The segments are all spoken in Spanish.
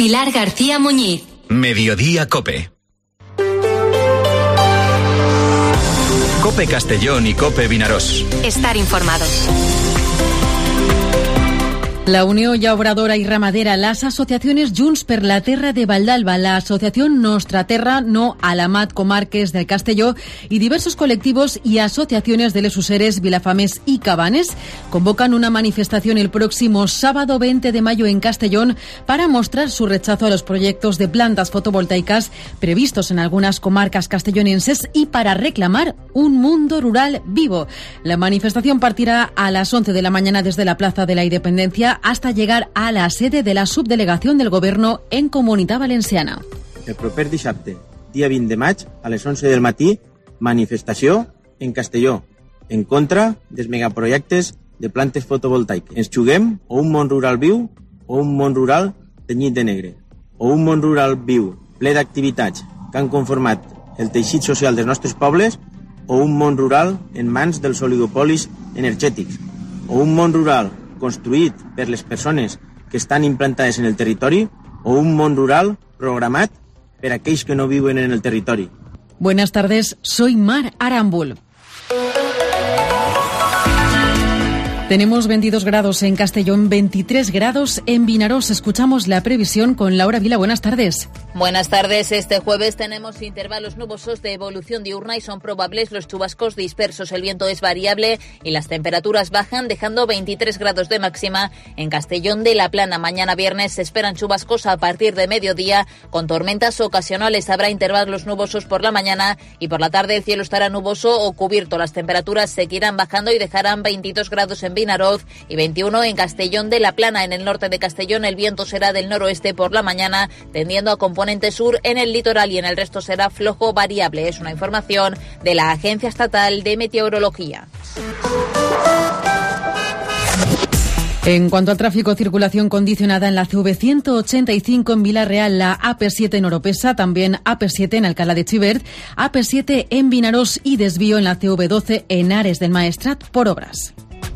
Pilar García Muñiz. Mediodía Cope. Cope Castellón y Cope Vinaròs. Estar informado. La Unió Llauradora y Ramadera, las asociaciones Junts per la Terra de Valdalba, la asociación Nostra Terra, No Alamat Comarques del Castelló y diversos colectivos y asociaciones de les Useres, Vilafamés y Cabanes convocan una manifestación el próximo sábado 20 de mayo en Castellón para mostrar su rechazo a los proyectos de plantas fotovoltaicas previstos en algunas comarcas castellonenses y para reclamar un mundo rural vivo. La manifestación partirá a las 11 de la mañana desde la Plaza de la Independencia hasta llegar a la sede de la subdelegación del Gobierno en Comunitat Valenciana. El proper dissabte, dia 20 de maig, a les 11 del matí, manifestació en Castelló, en contra dels megaprojectes de plantes fotovoltaiques. Ens juguem o un món rural viu o un món rural tenyit de negre, o un món rural viu, ple d'activitats que han conformat el teixit social dels nostres pobles, o un món rural en mans dels oligopolis energètics, o un món rural construït per les persones que estan implantades en el territori, o un món rural programat per aquells que no viuen en el territori. Buenas tardes, soy Mar Arambul. Tenemos 22 grados en Castellón, 23 grados en Vinaròs. Escuchamos la previsión con Laura Vila. Buenas tardes. Buenas tardes. Este jueves tenemos intervalos nubosos de evolución diurna y son probables los chubascos dispersos. El viento es variable y las temperaturas bajan, dejando 23 grados de máxima en Castellón de la Plana. Mañana viernes se esperan chubascos a partir de mediodía con tormentas ocasionales. Habrá intervalos nubosos por la mañana y por la tarde el cielo estará nuboso o cubierto. Las temperaturas seguirán bajando y dejarán 22 grados en Vinaròs y 21 en Castellón de la Plana. En el norte de Castellón el viento será del noroeste por la mañana, tendiendo a componente sur en el litoral, y en el resto será flojo variable. Es una información de la Agencia Estatal de Meteorología. En cuanto al tráfico, circulación condicionada en la CV185 en Vila-real, la AP7 en Oropesa, también AP7 en Alcalá de Xivert, AP7 en Vinaròs y desvío en la CV12 en Ares del Maestrat por obras.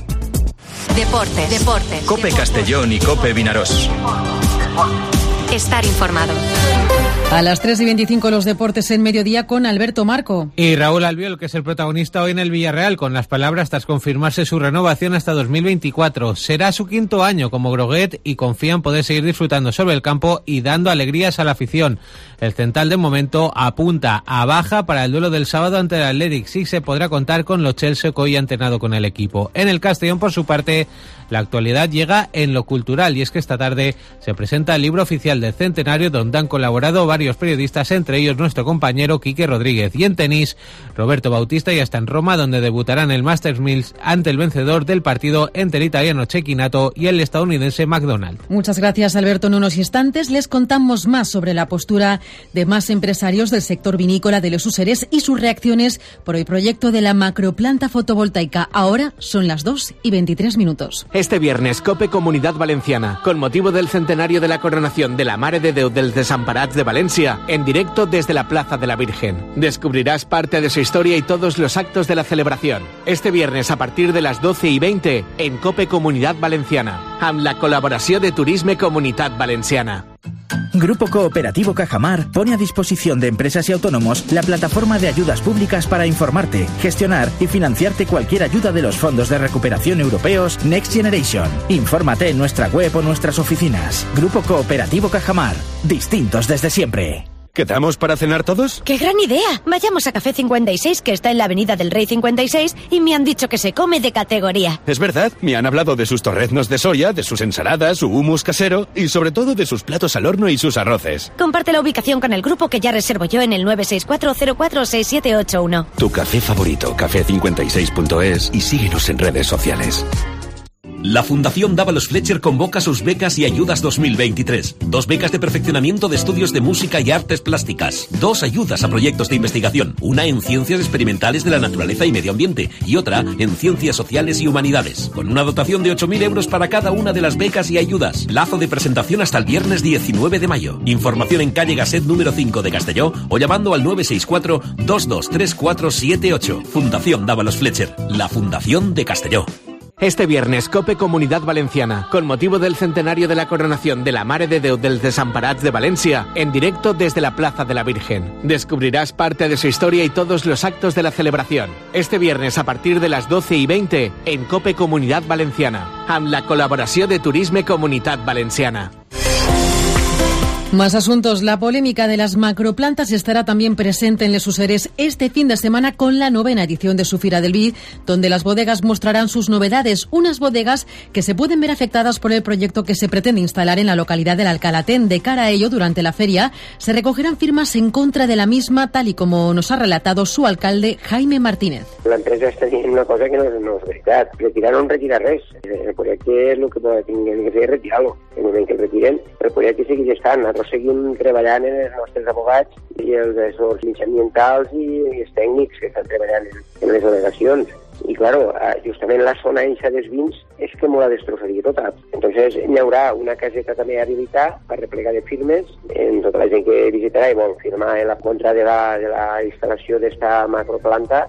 Deportes. Cope Castellón y Cope Vinaròs. Estar informado. A las 3:25 los deportes en Mediodía con Alberto Marco. Y Raúl Albiol, que es el protagonista hoy en el Villarreal, con las palabras tras confirmarse su renovación hasta 2024. Será su quinto año como groguet y confía en poder seguir disfrutando sobre el campo y dando alegrías a la afición. El central de momento apunta a baja para el duelo del sábado ante el Athletic. Sí se podrá contar con Lo Celso, que hoy ha entrenado con el equipo. En el Castellón, por su parte, la actualidad llega en lo cultural, y es que esta tarde se presenta el libro oficial del centenario, donde han colaborado varios periodistas, entre ellos nuestro compañero Quique Rodríguez. Y en tenis, Roberto Bautista ya está en Roma, donde debutará en el Masters 1000 ante el vencedor del partido entre el italiano Cecchinato y el estadounidense McDonald. Muchas gracias, Alberto. En unos instantes les contamos más sobre la postura de más empresarios del sector vinícola de Les Useres y sus reacciones por el proyecto de la macroplanta fotovoltaica. Ahora son las 2:23. Este viernes, Cope Comunitat Valenciana, con motivo del centenario de la coronación de la Mare de Déu dels Desemparats de Valencia, en directo desde la Plaza de la Virgen. Descubrirás parte de su historia y todos los actos de la celebración. Este viernes, a partir de las 12:20, en Cope Comunitat Valenciana, amb la colaboración de Turisme Comunitat Valenciana. Grupo Cooperativo Cajamar pone a disposición de empresas y autónomos la plataforma de ayudas públicas para informarte, gestionar y financiarte cualquier ayuda de los fondos de recuperación europeos Next Generation. Infórmate en nuestra web o nuestras oficinas. Grupo Cooperativo Cajamar, distintos desde siempre. ¿Quedamos para cenar todos? ¡Qué gran idea! Vayamos a Café 56, que está en la Avenida del Rey 56, y me han dicho que se come de categoría. Es verdad, me han hablado de sus torreznos de soya, de sus ensaladas, su hummus casero y sobre todo de sus platos al horno y sus arroces. Comparte la ubicación con el grupo, que ya reservo yo en el 964046781. Tu café favorito, café56.es, y síguenos en redes sociales. La Fundación Dávalos Fletcher convoca sus becas y ayudas 2023. 2 becas de perfeccionamiento de estudios de música y artes plásticas. 2 ayudas a proyectos de investigación. Una en ciencias experimentales de la naturaleza y medio ambiente y otra en ciencias sociales y humanidades. Con una dotación de 8.000 euros para cada una de las becas y ayudas. Plazo de presentación hasta el viernes 19 de mayo. Información en calle Gasset número 5 de Castelló o llamando al 964-223478. Fundación Dávalos Fletcher. La Fundación de Castelló. Este viernes, COPE Comunidad Valenciana, con motivo del centenario de la coronación de la Mare de Déu dels Desamparats de Valencia, en directo desde la Plaza de la Virgen. Descubrirás parte de su historia y todos los actos de la celebración. Este viernes, a partir de las 12:20, en COPE Comunidad Valenciana, amb la colaboració de Turisme Comunitat Valenciana. Más asuntos. La polémica de las macroplantas estará también presente en Les Useres este fin de semana con la 9ª edición de su Fira del Vi, donde las bodegas mostrarán sus novedades. Unas bodegas que se pueden ver afectadas por el proyecto que se pretende instalar en la localidad del Alcalatén. De cara a ello, durante la feria, se recogerán firmas en contra de la misma, tal y como nos ha relatado su alcalde, Jaime Martínez. La empresa està dient una cosa que no és veritat. Retirar no retira res. El projecte és el que tinguin que fer és retirar-lo. En el moment que el retiren, el projecte segueix estant. Nosaltres seguim treballant en els nostres abogats i els assessors ambientals i els tècnics que estan treballant en les delegacions. I, claro, justament la zona eixa dels vins és que m'ho la destrozaria tota. Entonces, hi haurà una caseta també a habilitar per replegar de firmes en tota la gent que visitarà i vol firmar en la contra de la instal·lació d'esta macroplanta.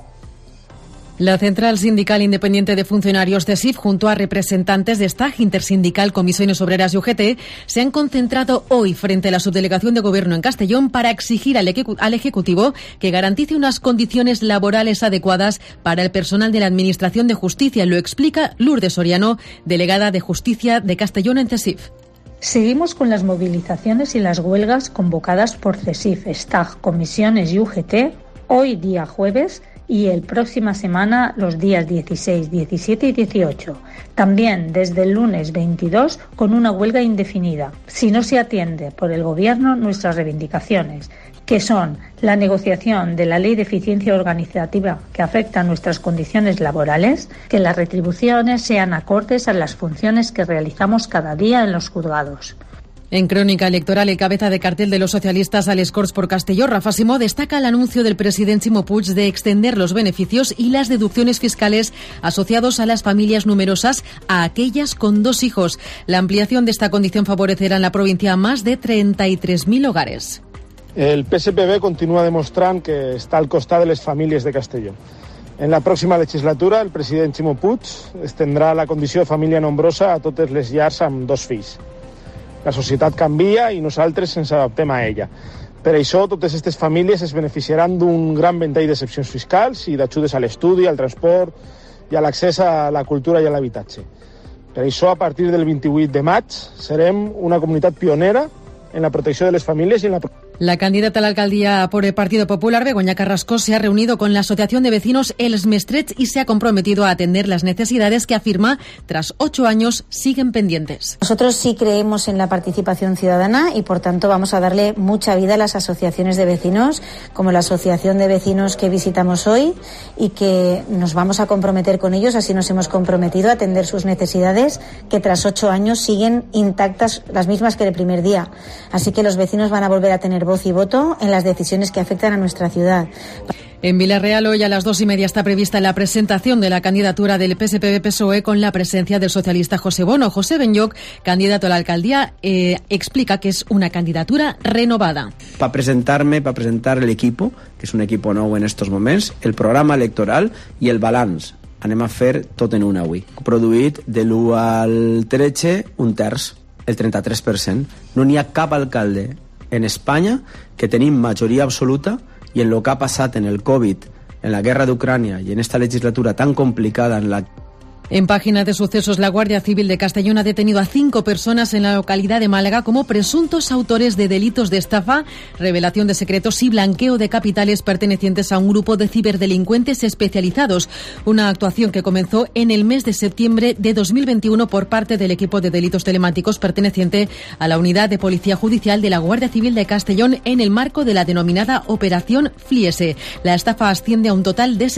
La Central Sindical Independiente de Funcionarios de SIF, junto a representantes de STAG, Intersindical, Comisiones Obreras y UGT, se han concentrado hoy frente a la Subdelegación de Gobierno en Castellón para exigir al Ejecutivo que garantice unas condiciones laborales adecuadas para el personal de la Administración de Justicia. Lo explica Lourdes Soriano, delegada de Justicia de Castellón en CESIF. Seguimos con las movilizaciones y las huelgas convocadas por CESIF, STAG, Comisiones y UGT, hoy día jueves, y el próxima semana los días 16, 17 y 18. También desde el lunes 22 con una huelga indefinida, si no se atiende por el Gobierno nuestras reivindicaciones, que son la negociación de la Ley de Eficiencia Organizativa que afecta a nuestras condiciones laborales, que las retribuciones sean acordes a las funciones que realizamos cada día en los juzgados. En crónica electoral, el cabeza de cartel de los socialistas a les Corts por Castelló, Rafa Simó, destaca el anuncio del presidente Ximo Puig de extender los beneficios y las deducciones fiscales asociados a las familias numerosas a aquellas con 2 hijos. La ampliación de esta condición favorecerá en la provincia a más de 33.000 hogares. El PSPB continúa demostrant que està al costat de les famílies de Castelló. En la pròxima legislatura, el president Ximo Puig estendrà la condició de família nombrosa a totes les llars amb 2 fills. La societat canvia i nosaltres ens adaptem a ella. Per això, totes aquestes famílies es beneficiaran d'un gran ventall d'excepcions fiscals i d'ajudes a l'estudi, al transport i a l'accés a la cultura i a l'habitatge. Per això, a partir del 28 de maig, serem una comunitat pionera en la protecció de les famílies i en la La candidata a la alcaldía por el Partido Popular, Begoña Carrasco, se ha reunido con la Asociación de Vecinos Els Mestrets y se ha comprometido a atender las necesidades que afirma, tras 8 años, siguen pendientes. Nosotros sí creemos en la participación ciudadana y, por tanto, vamos a darle mucha vida a las asociaciones de vecinos, como la asociación de vecinos que visitamos hoy, y que nos vamos a comprometer con ellos, así nos hemos comprometido a atender sus necesidades, que tras 8 años siguen intactas, las mismas que el primer día. Así que los vecinos van a volver a tener voz y voto en las decisiones que afectan a nuestra ciudad. En Villarreal, hoy a las 2:30 está prevista la presentación de la candidatura del PSPB-PSOE con la presencia del socialista José Bono. José Benlloch, candidato a la alcaldía, explica que es una candidatura renovada. Para presentar el equipo, que es un equipo nou en estos moments, el programa electoral i el balanç. Anem a fer tot en una avui. Produït de l'1 al 13, un terç, el 33%. No n'hi ha cap alcalde en Espanya que tenim majoria absoluta i en el que ha passat en el Covid, en la guerra d'Ucrània i en esta legislatura tan complicada en la... En páginas de sucesos, la Guardia Civil de Castellón ha detenido a 5 personas en la localidad de Málaga como presuntos autores de delitos de estafa, revelación de secretos y blanqueo de capitales pertenecientes a un grupo de ciberdelincuentes especializados. Una actuación que comenzó en el mes de septiembre de 2021 por parte del equipo de delitos telemáticos perteneciente a la Unidad de Policía Judicial de la Guardia Civil de Castellón en el marco de la denominada Operación Fliese. La estafa asciende a un total de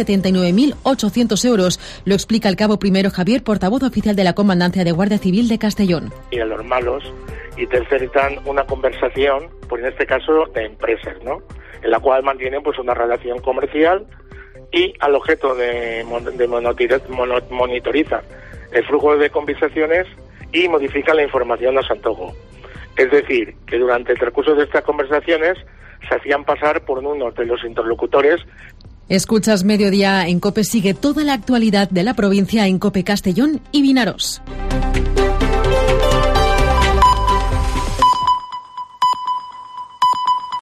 79.800 euros. Lo explica el cabo primero Javier, portavoz oficial de la Comandancia de Guardia Civil de Castellón. Y a los malos, y tercerizan una conversación, pues en este caso de empresas, ¿no? En la cual mantienen pues una relación comercial y al objeto de monitorizar el flujo de conversaciones y modifican la información a su antojo. Es decir, que durante el transcurso de estas conversaciones se hacían pasar por uno de los interlocutores. Escuchas Mediodía en COPE. Sigue toda la actualidad de la provincia en COPE Castellón y Vinaroz.